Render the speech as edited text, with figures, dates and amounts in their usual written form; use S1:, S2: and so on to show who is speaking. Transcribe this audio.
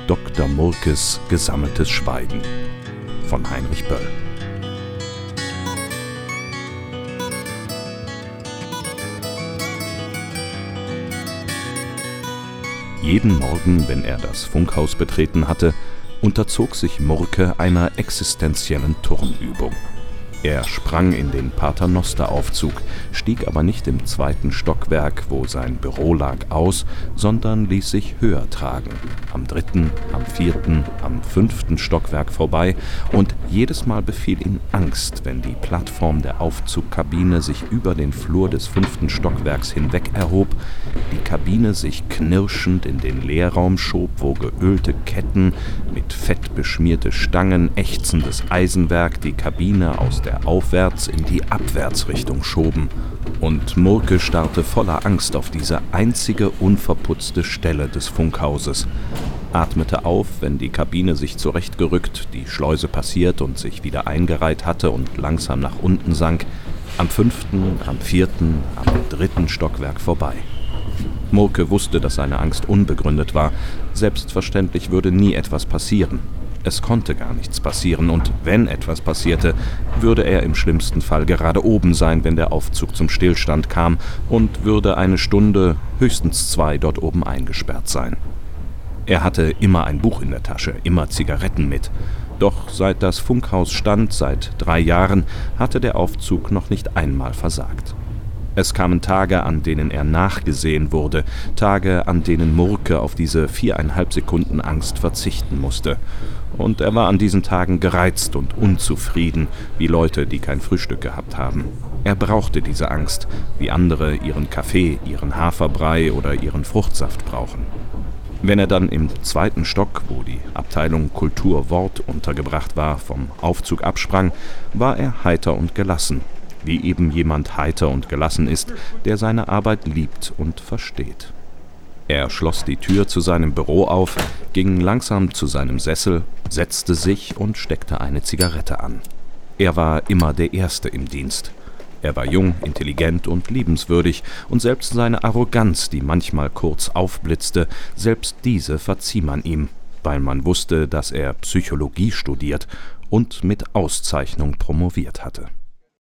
S1: Dr. Murkes gesammeltes Schweigen von Heinrich Böll. Jeden Morgen, wenn er das Funkhaus betreten hatte, unterzog sich Murke einer existenziellen Turnübung. Er sprang in den Paternosteraufzug, stieg aber nicht im 2. Stockwerk, wo sein Büro lag, aus, sondern ließ sich höher tragen, am 3., am 4., am 5. Stockwerk vorbei, und jedes Mal befiel ihn Angst, wenn die Plattform der Aufzugkabine sich über den Flur des 5. Stockwerks hinweg erhob, die Kabine sich knirschend in den Leerraum schob, wo geölte Ketten, mit Fett beschmierte Stangen, ächzendes Eisenwerk die Kabine aus der Aufwärts in die Abwärtsrichtung schoben, und Murke starrte voller Angst auf diese einzige unverputzte Stelle des Funkhauses, atmete auf, wenn die Kabine sich zurechtgerückt, die Schleuse passiert und sich wieder eingereiht hatte und langsam nach unten sank, am 5., am 4., am 3. Stockwerk vorbei. Murke wusste, dass seine Angst unbegründet war. Selbstverständlich würde nie etwas passieren. Es konnte gar nichts passieren, und wenn etwas passierte, würde er im schlimmsten Fall gerade oben sein, wenn der Aufzug zum Stillstand kam, und würde eine Stunde, höchstens 2, dort oben eingesperrt sein. Er hatte immer ein Buch in der Tasche, immer Zigaretten mit. Doch seit das Funkhaus stand, seit 3 Jahren, hatte der Aufzug noch nicht einmal versagt. Es kamen Tage, an denen er nachgesehen wurde, Tage, an denen Murke auf diese 4,5 Sekunden Angst verzichten musste. Und er war an diesen Tagen gereizt und unzufrieden, wie Leute, die kein Frühstück gehabt haben. Er brauchte diese Angst, wie andere ihren Kaffee, ihren Haferbrei oder ihren Fruchtsaft brauchen. Wenn er dann im 2. Stock, wo die Abteilung Kultur Wort untergebracht war, vom Aufzug absprang, war er heiter und gelassen, wie eben jemand heiter und gelassen ist, der seine Arbeit liebt und versteht. Er schloss die Tür zu seinem Büro auf, ging langsam zu seinem Sessel, setzte sich und steckte eine Zigarette an. Er war immer der Erste im Dienst. Er war jung, intelligent und liebenswürdig, und selbst seine Arroganz, die manchmal kurz aufblitzte, selbst diese verzieh man ihm, weil man wusste, dass er Psychologie studiert und mit Auszeichnung promoviert hatte.